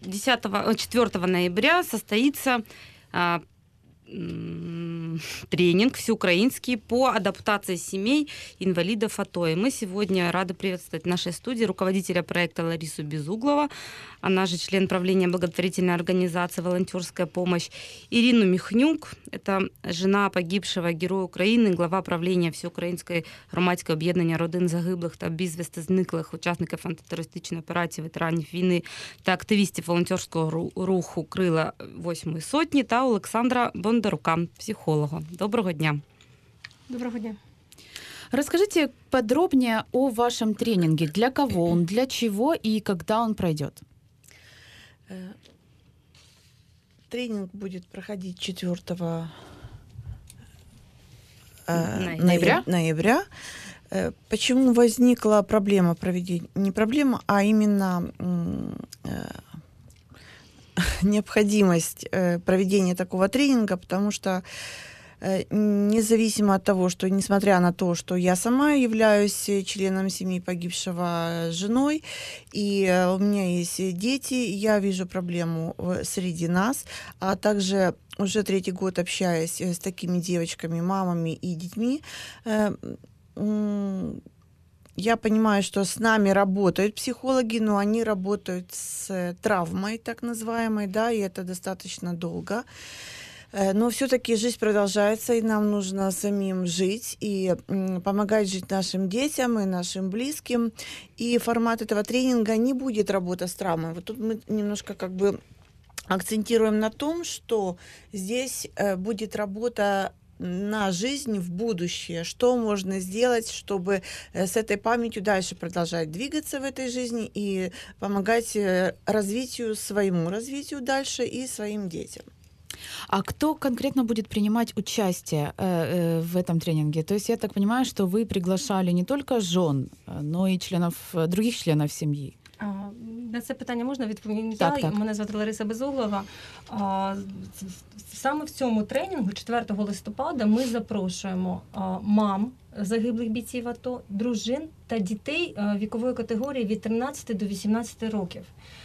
4 ноября состоится тренинг всеукраинский по адаптации семей инвалидов АТО. И мы сегодня рады приветствовать в нашей студии руководителя проекта Ларису Безуглова, она же член правления благотворительной организации «Волонтерская помощь», Ирину Михнюк, это жена погибшего героя України, глава правління Всеукраїнської громадської об'єднання родин загиблих та безвісти зниклих учасників антитерористичної операції, ветеранів війни та активістів волонтерського руху «Крила 8-ї сотні» та Олександра Бондарука, психолога. Доброго дня. Доброго дня. Расскажите подробнее о вашем тренинге. Для кого он, для чего и когда он пройдет? Тренинг будет проходить 4 ноября. Почему возникла проблема проведения? Не проблема, а именно необходимость проведения такого тренинга, потому что независимо от того, что, несмотря на то, что я сама являюсь членом семьи погибшего женой, и у меня есть дети, я вижу проблему среди нас, а также уже 3-й год общаясь с такими девочками, мамами и детьми, я понимаю, что с нами работают психологи, но они работают с травмой, так называемой, да, и это достаточно долго. Но все-таки жизнь продолжается, и нам нужно самим жить и помогать жить нашим детям и нашим близким. И формат этого тренинга не будет работа с травмой. Вот тут мы немножко как бы акцентируем на том, что здесь будет работа на жизнь в будущее, что можно сделать, чтобы с этой памятью дальше продолжать двигаться в этой жизни и помогать своему развитию дальше и своим детям. А кто конкретно будет принимать участие в этом тренинге? То есть я так понимаю, что вы приглашали не только жен, но и других членов семьи. На це питання можна відповісти? Так. Мене звати Лариса Безуглова. Саме в цьому тренінгу 4 листопада ми запрошуємо мам загиблих бійців АТО, дружин та дітей вікової категорії від 13 до 18 років.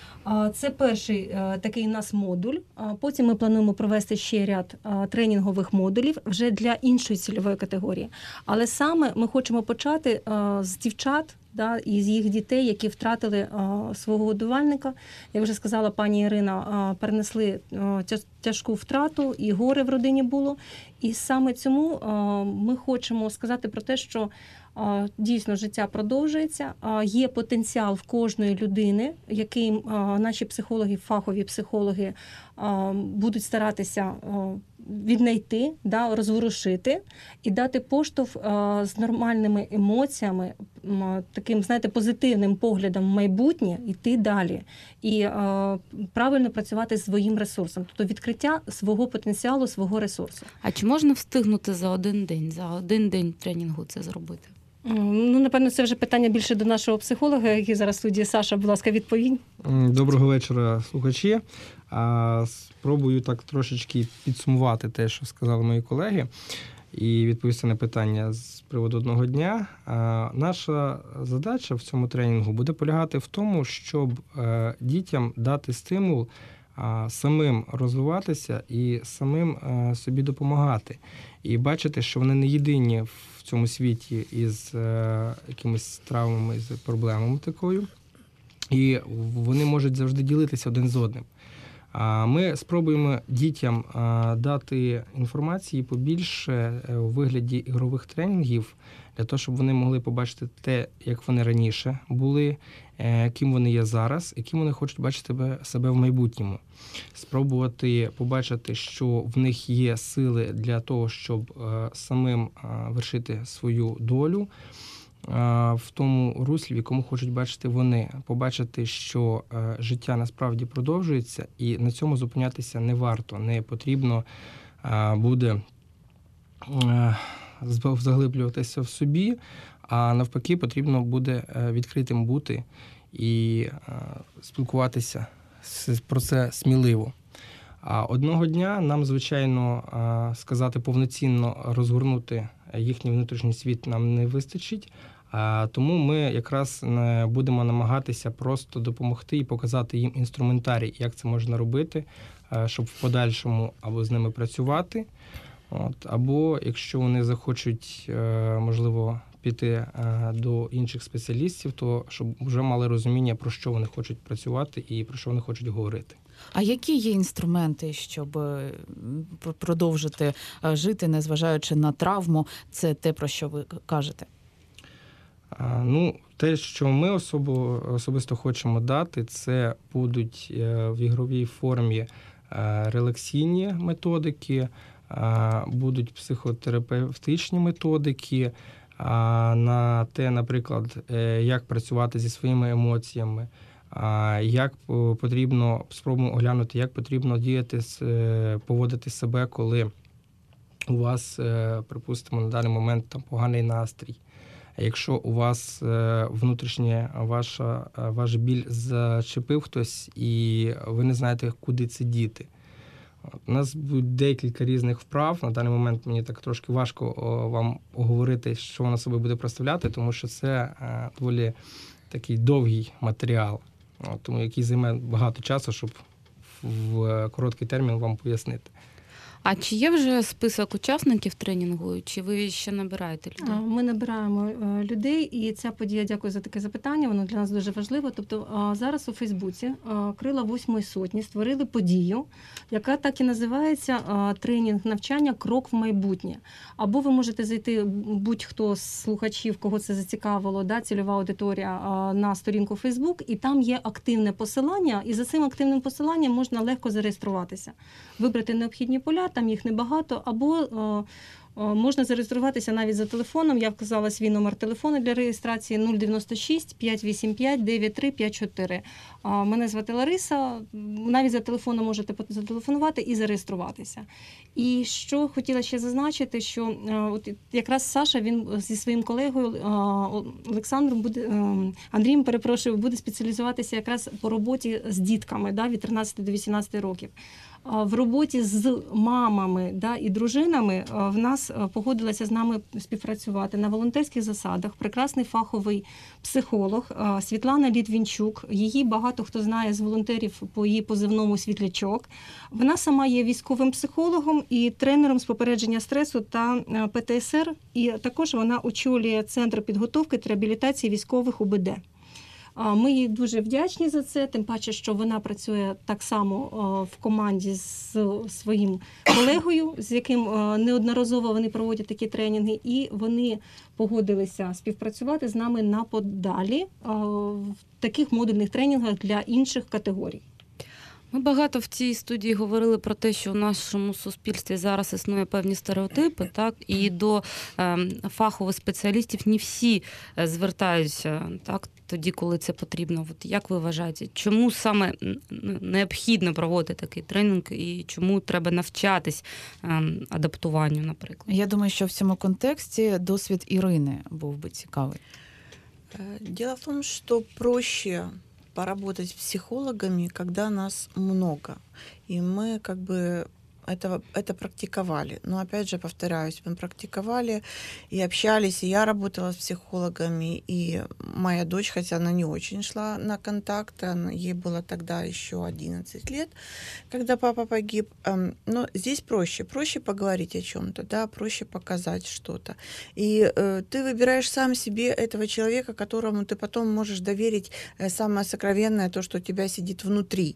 Це перший такий у нас модуль. Потім ми плануємо провести ще ряд тренінгових модулів вже для іншої цільової категорії. Але саме ми хочемо почати з дівчат, і з їх дітей, які втратили свого годувальника. Як вже сказала пані Ірина, перенесли тяжку втрату, і горе в родині було. І саме цьому ми хочемо сказати про те, що дійсно життя продовжується, є потенціал в кожної людини, який наші психологи, фахові психологи будуть старатися віднайти, розворушити і дати поштовх з нормальними емоціями, таким, позитивним поглядом в майбутнє, йти далі і правильно працювати з своїм ресурсом, тобто відкриття свого потенціалу, свого ресурсу. А чи можна встигнути за один день тренінгу це зробити? Напевно, це вже питання більше до нашого психолога, який зараз в студії. Саша, будь ласка, відповідь. Доброго вечора, слухачі. Спробую так трошечки підсумувати те, що сказали мої колеги, і відповісти на питання з приводу одного дня. Наша задача в цьому тренінгу буде полягати в тому, щоб дітям дати стимул самим розвиватися і самим собі допомагати. І бачити, що вони не єдині в цьому світі із якимись травмами, з проблемами такою. І вони можуть завжди ділитися один з одним. Ми спробуємо дітям дати інформації побільше у вигляді ігрових тренінгів, для того, щоб вони могли побачити те, як вони раніше були, ким вони є зараз, і ким вони хочуть бачити себе в майбутньому. Спробувати побачити, що в них є сили для того, щоб самим вершити свою долю в тому руслі, в якому хочуть бачити вони. Побачити, що життя насправді продовжується, і на цьому зупинятися не варто, не потрібно буде заглиблюватися в собі, а навпаки потрібно буде відкритим бути і спілкуватися про це сміливо. А одного дня нам, звичайно, сказати повноцінно розгорнути їхній внутрішній світ нам не вистачить, Тому ми якраз будемо намагатися просто допомогти і показати їм інструментарій, як це можна робити, щоб в подальшому або з ними працювати, або якщо вони захочуть, можливо, піти до інших спеціалістів, то щоб вже мали розуміння, про що вони хочуть працювати і про що вони хочуть говорити. А які є інструменти, щоб продовжити жити, незважаючи на травму? Це те, про що ви кажете? Те, що ми особисто хочемо дати, це будуть в ігровій формі релаксійні методики, будуть психотерапевтичні методики, на те, наприклад, як працювати зі своїми емоціями, як потрібно, спробуємо оглянути, як потрібно діяти, поводити себе, коли у вас, припустимо, на даний момент там поганий настрій. Якщо у вас внутрішнє ваш біль зачепив хтось, і ви не знаєте, куди це діти. У нас буде декілька різних вправ. На даний момент мені так трошки важко вам оговорити, що вона собою буде представляти, тому що це доволі такий довгий матеріал, тому який займе багато часу, щоб в короткий термін вам пояснити. А чи є вже список учасників тренінгу, чи ви ще набираєте людей? Ми набираємо людей, і ця подія, дякую за таке запитання, воно для нас дуже важливо. Тобто зараз у Фейсбуці Крила 8-ї сотні створили подію, яка так і називається тренінг навчання «Крок в майбутнє». Або ви можете зайти, будь-хто з слухачів, кого це зацікавило, цільова аудиторія, на сторінку Фейсбук, і там є активне посилання, і за цим активним посиланням можна легко зареєструватися. Вибрати необхідні поля, там їх небагато, або можна зареєструватися навіть за телефоном. Я вказала свій номер телефону для реєстрації 096 585 9354. Мене звати Лариса. Навіть за телефоном можете зателефонувати і зареєструватися. І що хотіла ще зазначити, що от якраз Саша, він зі своїм колегою Олександром Андрієм, буде спеціалізуватися якраз по роботі з дітками від 13 до 18 років. В роботі з мамами і дружинами в нас погодилася з нами співпрацювати на волонтерських засадах прекрасний фаховий психолог Світлана Літвінчук. Її багато хто знає з волонтерів по її позивному «Світлячок». Вона сама є військовим психологом і тренером з попередження стресу та ПТСР. І також вона очолює Центр підготовки та реабілітації військових УБД. Ми їй дуже вдячні за це, тим паче, що вона працює так само в команді з своїм колегою, з яким неодноразово вони проводять такі тренінги, і вони погодилися співпрацювати з нами на подалі в таких модульних тренінгах для інших категорій. Ми багато в цій студії говорили про те, що в нашому суспільстві зараз існує певні стереотипи, так, і до фахових спеціалістів не всі звертаються, так, тоді, коли це потрібно. От як ви вважаєте, чому саме необхідно проводити такий тренінг і чому треба навчатись адаптуванню, наприклад? Я думаю, що в цьому контексті досвід Ірини був би цікавий. Дело в том, что проще поработать с психологами, когда нас много. И мы это практиковали. Но опять же, повторяюсь, мы практиковали и общались, и я работала с психологами, и моя дочь, хотя она не очень шла на контакт, ей было тогда еще 11 лет, когда папа погиб. Но здесь проще поговорить о чем-то, проще показать что-то. И ты выбираешь сам себе этого человека, которому ты потом можешь доверить самое сокровенное, то, что у тебя сидит внутри.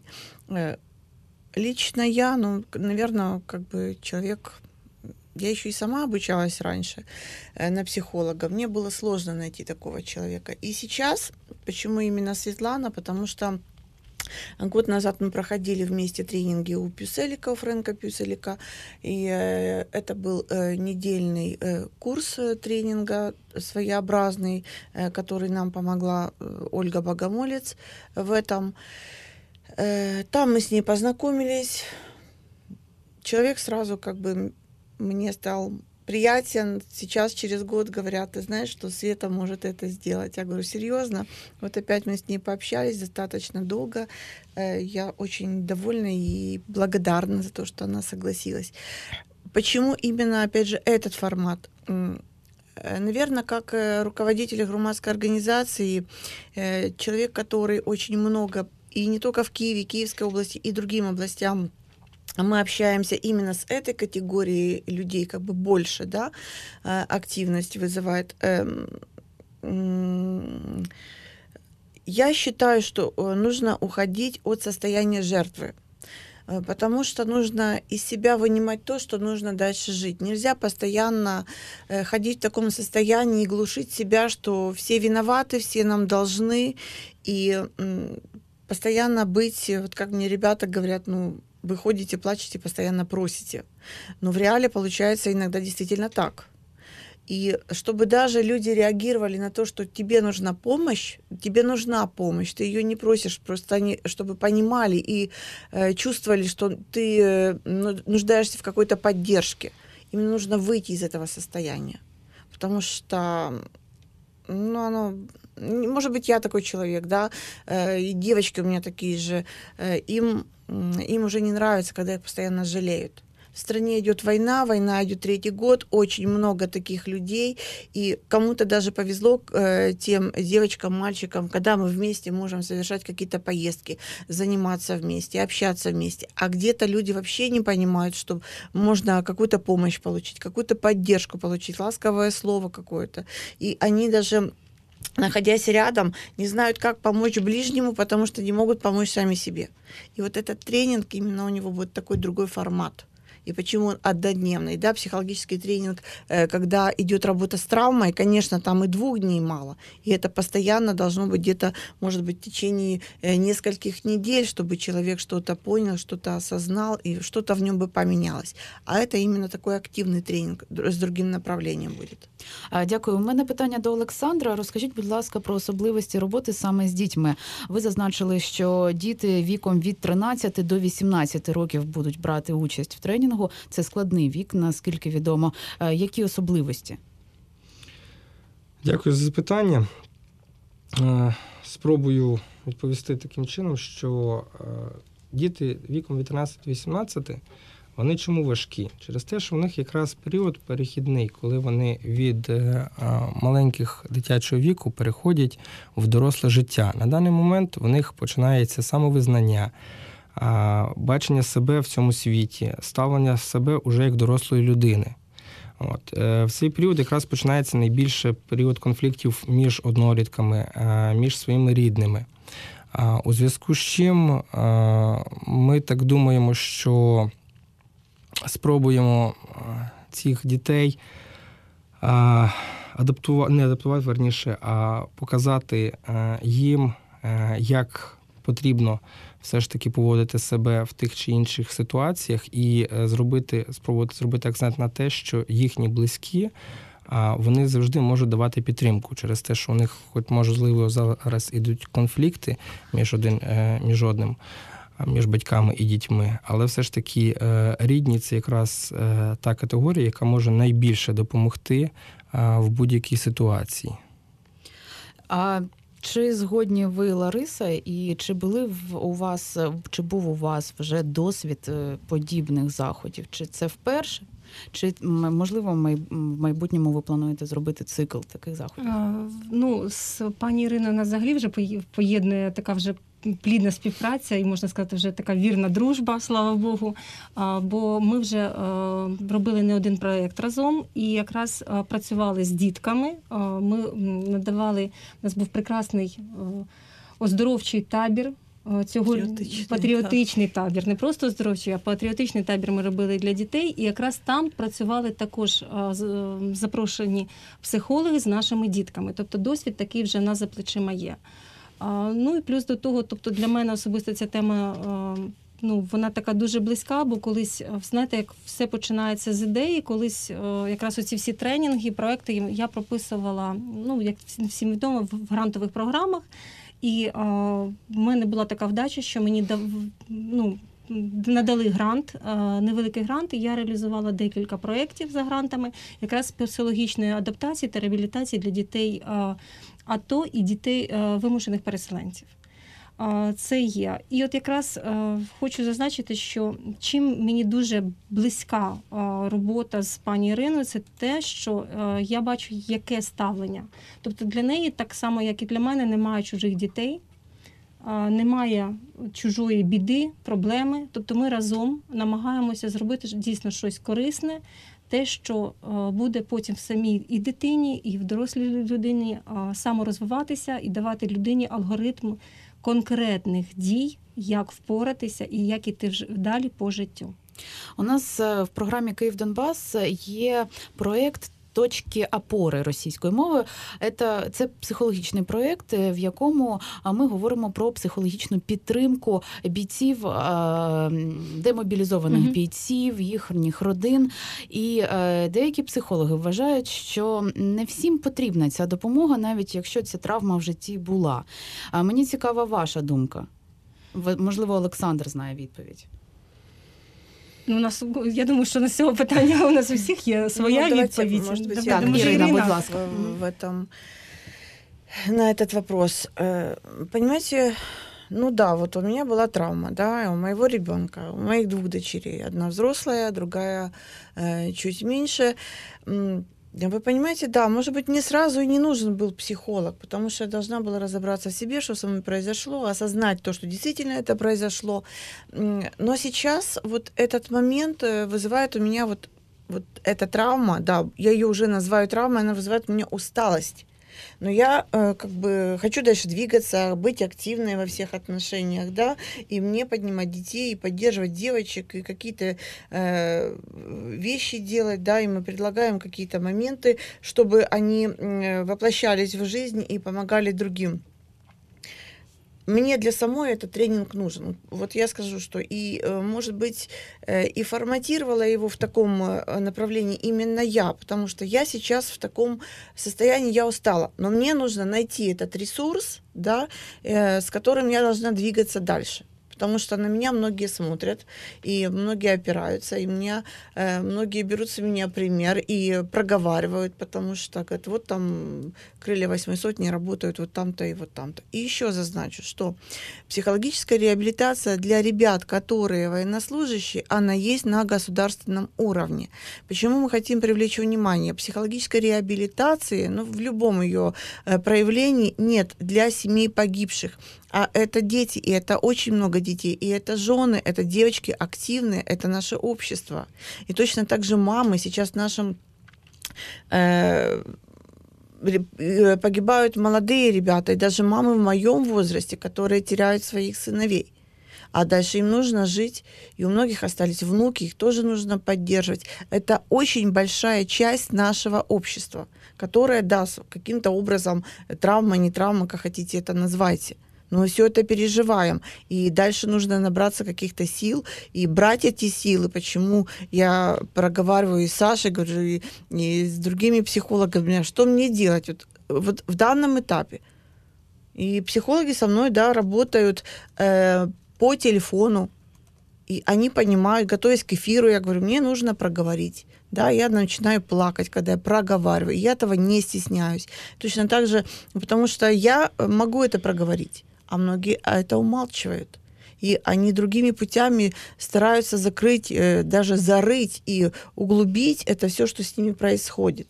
Лично я, наверное, человек... Я еще и сама обучалась раньше на психолога. Мне было сложно найти такого человека. И сейчас, почему именно Светлана? Потому что год назад мы проходили вместе тренинги у Пюселика, у Фрэнка Пюселика. И это был недельный курс тренинга своеобразный, который нам помогла Ольга Богомолец в этом. Там мы с ней познакомились. Человек сразу мне стал приятен. Сейчас, через год, говорят, ты знаешь, что Света может это сделать. Я говорю, серьезно? Вот опять мы с ней пообщались достаточно долго. Я очень довольна и благодарна за то, что она согласилась. Почему именно, опять же, этот формат? Наверное, как руководитель громадской организации, человек, который очень много, и не только в Киеве, Киевской области, и другим областям, мы общаемся именно с этой категорией людей, как бы больше, да, активность вызывает. Я считаю, что нужно уходить от состояния жертвы, потому что нужно из себя вынимать то, что нужно дальше жить. Нельзя постоянно ходить в таком состоянии и глушить себя, что все виноваты, все нам должны, и постоянно быть, вот как мне ребята говорят, ну, вы ходите, плачете, постоянно просите. Но в реале получается иногда действительно так. И чтобы даже люди реагировали на то, что тебе нужна помощь, ты ее не просишь, просто они, чтобы понимали и чувствовали, что ты нуждаешься в какой-то поддержке. Им нужно выйти из этого состояния. Потому что, ну, оно... Может быть, я такой человек, да, и девочки у меня такие же. Им уже не нравится, когда их постоянно жалеют. В стране идет война идет 3-й год, очень много таких людей, и кому-то даже повезло, тем девочкам, мальчикам, когда мы вместе можем совершать какие-то поездки, заниматься вместе, общаться вместе, а где-то люди вообще не понимают, что можно какую-то помощь получить, какую-то поддержку получить, ласковое слово какое-то, и они даже, находясь рядом, не знают, как помочь ближнему, потому что не могут помочь сами себе. И вот этот тренинг, именно у него будет такой другой формат. И почему он однодневный, да, психологический тренинг, когда идет работа с травмой, конечно, там и 2 дней мало, и это постоянно должно быть где-то, может быть, в течение нескольких недель, чтобы человек что-то понял, что-то осознал, и что-то в нем бы поменялось. А это именно такой активний тренінг з другим направленням буде. Дякую. У мене питання до Олександра. Розкажіть, будь ласка, про особливості роботи саме з дітьми. Ви зазначили, що діти віком від 13 до 18 років будуть брати участь в тренінгу. Це складний вік, наскільки відомо. Які особливості? Дякую за запитання. Спробую відповісти таким чином, що діти віком від 13 до 18, вони чому важкі? Через те, що в них якраз період перехідний, коли вони від маленьких дитячого віку переходять в доросле життя. На даний момент у них починається самовизнання, бачення себе в цьому світі, ставлення себе уже як дорослої людини. От. В цей період якраз починається найбільше період конфліктів між однолітками, між своїми рідними. У зв'язку з чим ми так думаємо, що спробуємо цих дітей показати їм, як потрібно все ж таки поводити себе в тих чи інших ситуаціях і спробувати зробити акцент на те, що їхні близькі, вони завжди можуть давати підтримку через те, що у них, хоч можливо, зараз ідуть конфлікти між батьками і дітьми, але все ж таки рідні – це якраз та категорія, яка може найбільше допомогти в будь-якій ситуації. Чи згодні ви, Лариса, і чи був у вас вже досвід подібних заходів? Чи це вперше? Чи, можливо, в майбутньому ви плануєте зробити цикл таких заходів? З пані Іриною нас взагалі вже поєднує така вже плідна співпраця і, можна сказати, вже така вірна дружба, слава Богу. Бо ми вже робили не один проєкт разом і якраз працювали з дітками. Ми надавали, у нас був прекрасний оздоровчий табір. Патріотичний табір, не просто оздоровчий, а патріотичний табір ми робили для дітей, і якраз там працювали також запрошені психологи з нашими дітками. Тобто досвід такий вже на за плечима є. І плюс до того, тобто для мене особисто ця тема, вона така дуже близька, бо колись, знаєте, як все починається з ідеї, колись якраз оці всі тренінги, проекти я прописувала, як всім відомо, в грантових програмах. І в мене була така вдача, що мені надали грант, невеликий грант, і я реалізувала декілька проєктів за грантами, якраз психологічної адаптації та реабілітації для дітей АТО і дітей вимушених переселенців. це є. І от якраз хочу зазначити, що чим мені дуже близька робота з пані Іриною, це те, що я бачу, яке ставлення. Тобто для неї, так само, як і для мене, немає чужих дітей, немає чужої біди, проблеми. Тобто ми разом намагаємося зробити дійсно щось корисне, те, що буде потім в самій і дитині, і в дорослій людині саморозвиватися і давати людині алгоритм конкретних дій, як впоратися і як іти далі по життю. У нас в програмі «Київ-Донбас» є проєкт «Точки опори» російською мовою. Це психологічний проєкт, в якому ми говоримо про психологічну підтримку бійців, демобілізованих бійців, їхніх родин. І деякі психологи вважають, що не всім потрібна ця допомога, навіть якщо ця травма в житті була. Мені цікава ваша думка. Можливо, Олександр знає відповідь. Я думаю, що на цього питання у нас у всіх є своя відповідь. Может быть, Ірина, будь ласка. На этот вопрос. Понимаете, вот у меня была травма, да, у моего ребенка, у моих 2 дочерей. Одна взрослая, другая чуть меньше. Вы понимаете, да, может быть, мне сразу и не нужен был психолог, потому что я должна была разобраться в себе, что со мной произошло, осознать то, что действительно это произошло. Но сейчас вот этот момент вызывает у меня вот эта травма, да, я ее уже называю травмой, она вызывает у меня усталость. Но я хочу дальше двигаться, быть активной во всех отношениях, да, и мне поднимать детей, и поддерживать девочек, и какие-то вещи делать, да, и мы предлагаем какие-то моменты, чтобы они воплощались в жизнь и помогали другим. Мне для самой этот тренинг нужен. Вот я скажу, что и, может быть, и форматировала его в таком направлении именно я, потому что я сейчас в таком состоянии, я устала. Но мне нужно найти этот ресурс, да, с которым я должна двигаться дальше. Потому что на меня многие смотрят, и многие опираются, и многие берут с меня пример и проговаривают, потому что говорят, вот там крылья 8 сотни работают вот там-то и вот там-то. И еще зазначу, что психологическая реабилитация для ребят, которые военнослужащие, она есть на государственном уровне. Почему мы хотим привлечь внимание? Психологической реабилитации, в любом ее проявлении нет для семей погибших. А это дети, и это очень много детей, и это жены, это девочки активные, это наше общество. И точно так же мамы сейчас в нашем погибают молодые ребята, и даже мамы в моем возрасте, которые теряют своих сыновей. А дальше им нужно жить, и у многих остались внуки, их тоже нужно поддерживать. Это очень большая часть нашего общества, которая, да, каким-то образом, травма, не травма, как хотите это называйте, но мы все это переживаем. И дальше нужно набраться каких-то сил и брать эти силы. Почему я проговариваю и с Сашей, говорю, и с другими психологами, что мне делать вот в данном этапе. И психологи со мной, да, работают по телефону. И они понимают, готовясь к эфиру, я говорю, мне нужно проговорить. Да, я начинаю плакать, когда я проговариваю. Я этого не стесняюсь. Точно так же, потому что я могу это проговорить, а многие это умалчивают. И они другими путями стараются закрыть, даже зарыть и углубить это все, что с ними происходит.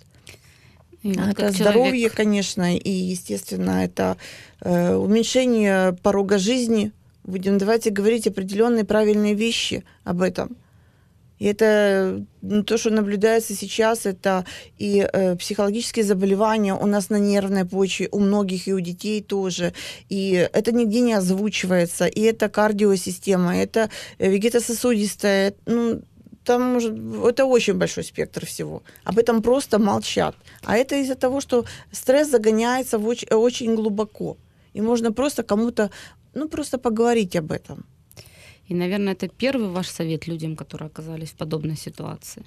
Это здоровье, конечно, и, естественно, это уменьшение порога жизни. Давайте говорить определенные правильные вещи об этом. И это то, что наблюдается сейчас, это и психологические заболевания у нас на нервной почве, у многих и у детей тоже. И это нигде не озвучивается. И это кардиосистема, это вегетососудистая, там это очень большой спектр всего. Об этом просто молчат. А это из-за того, что стресс загоняется очень глубоко. И можно просто кому-то, просто поговорить об этом. И, наверное, это первый ваш совет людям, которые оказались в подобной ситуации?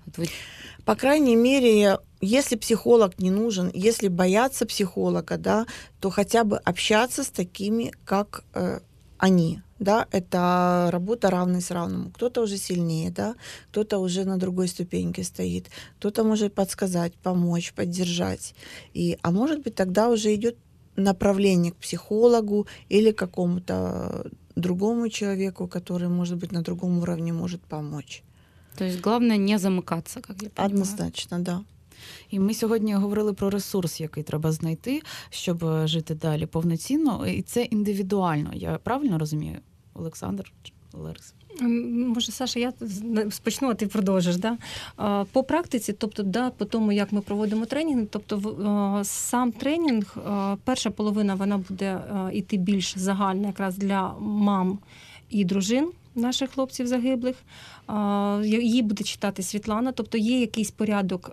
По крайней мере, если психолог не нужен, если боятся психолога, да, то хотя бы общаться с такими, как они. Да, это работа равный с равному. Кто-то уже сильнее, да, кто-то уже на другой ступеньке стоит, кто-то может подсказать, помочь, поддержать. А может быть, тогда уже идет направление к психологу или какому-то другому человеку, который, может быть, на другом уровне может помочь. То есть главное не замыкаться, как я понимаю. Однозначно, да. І ми сьогодні говорили про ресурс, який треба знайти, щоб жити далі повноцінно. І це індивідуально. Я правильно розумію, Олександр, Лариса? Може, Саша, я спочну, а ти продовжиш. Да? По практиці, тобто, да, по тому, як ми проводимо тренінг, тобто сам тренінг, перша половина, вона буде йти більш загальна якраз для мам і дружин наших хлопців загиблих. Її буде читати Світлана, тобто є якийсь порядок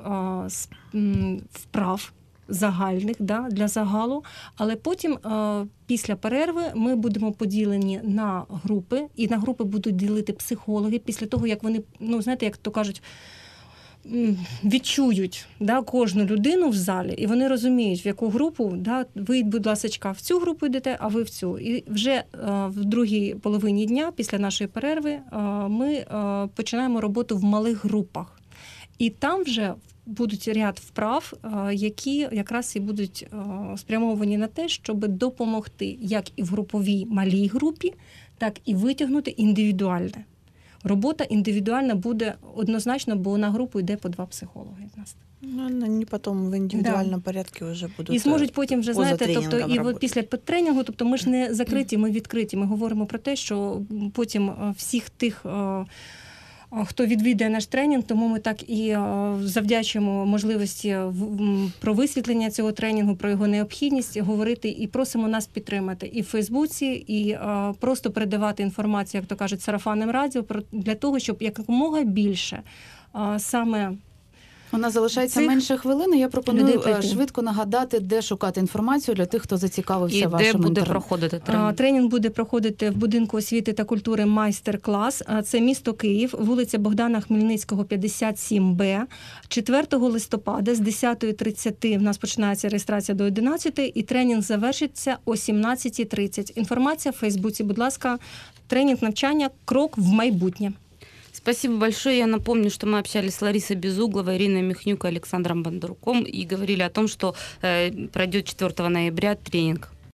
вправ загальних, да, для загалу, але потім після перерви ми будемо поділені на групи, і на групи будуть ділити психологи після того, як вони, ну, знаєте, як то кажуть, відчують, да, кожну людину в залі, і вони розуміють, в яку групу, да, ви, будь ласка, в цю групу йдете, а ви в цю. І вже в другій половині дня, після нашої перерви, ми починаємо роботу в малих групах. І там вже будуть ряд вправ, які якраз і будуть спрямовані на те, щоб допомогти як і в груповій малій групі, так і витягнути індивідуальне. Робота індивідуальна буде однозначно, бо на групу йде по 2 психологи в нас. Ну, они потом в індивідуальному порядку вже будуть. І зможуть потім вже, знаєте, тобто і от після тренінгу, тобто ми ж не закриті, ми відкриті. Ми говоримо про те, що потім всіх тих, хто відвідує наш тренінг, тому ми так і завдячуємо можливості про висвітлення цього тренінгу, про його необхідність говорити і просимо нас підтримати і в Фейсбуці, і просто передавати інформацію, як то кажуть, сарафанним радіо, для того, щоб якомога більше саме... У нас залишається менше хвилини. Я пропоную швидко нагадати, де шукати інформацію для тих, хто зацікавився вашим інтернетом. І де буде проходити тренінг? Тренінг буде проходити в будинку освіти та культури «Майстер-клас». Це місто Київ, вулиця Богдана Хмельницького, 57Б. 4 листопада з 10:30 в нас починається реєстрація до 11:00, і тренінг завершиться о 17:30. Інформація в Фейсбуці, будь ласка, тренінг навчання «Крок в майбутнє». Спасибо большое. Я напомню, что мы общались с Ларисой Безугловой, Ириной Михнюк и Александром Бондаруком и говорили о том, что пройдет 4 ноября тренинг